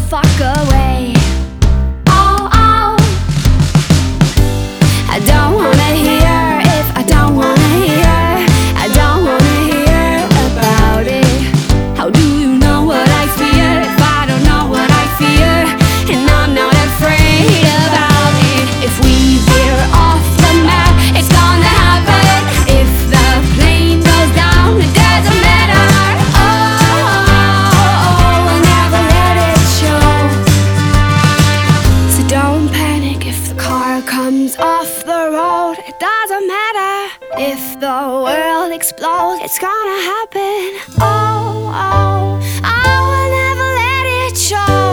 fuck away. Oh, oh, I don't wanna hear if I don't wanna hear. I don't wanna hear about it. How do you know what I fear if I don't know what I fear? And I'm not afraid about it. If we veer off the map, it's gonna happen. If the plane goes down, it doesn't matter. Oh, I'll never let it show. So don't panic if the car comes off the road. It doesn't matter. If the world explodes, it's gonna happen. Oh, oh, I will never let it show.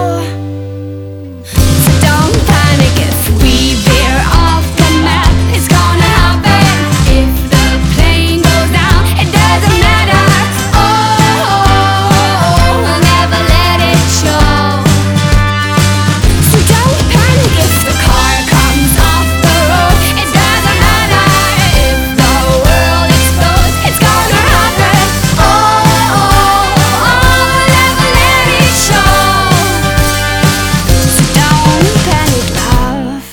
So don't panic if we veer off the map. It's gonna happen. If the plane goes down, it doesn't matter. Oh, I'll never let it show. So don't panic if the car comes off the road. It doesn't matter. If the world explodes, it's gonna happen. Oh, I'll never let it show. So don't panic, love.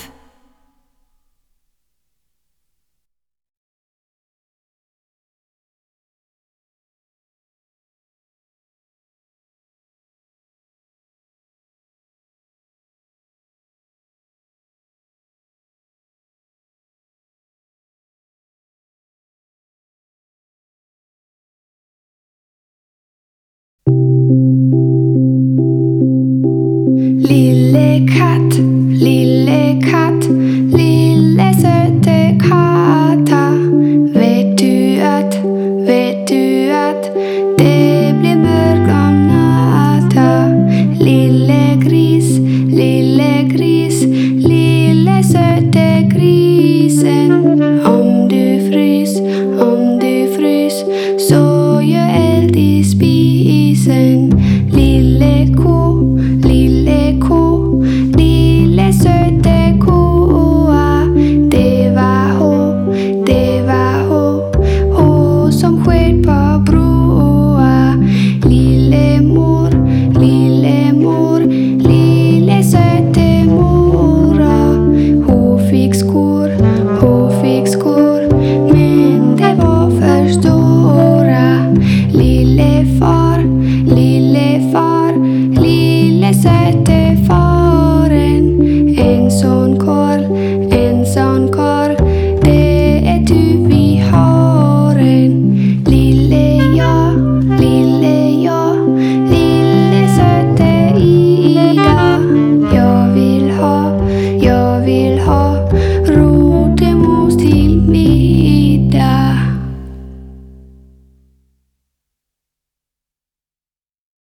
Lille katt,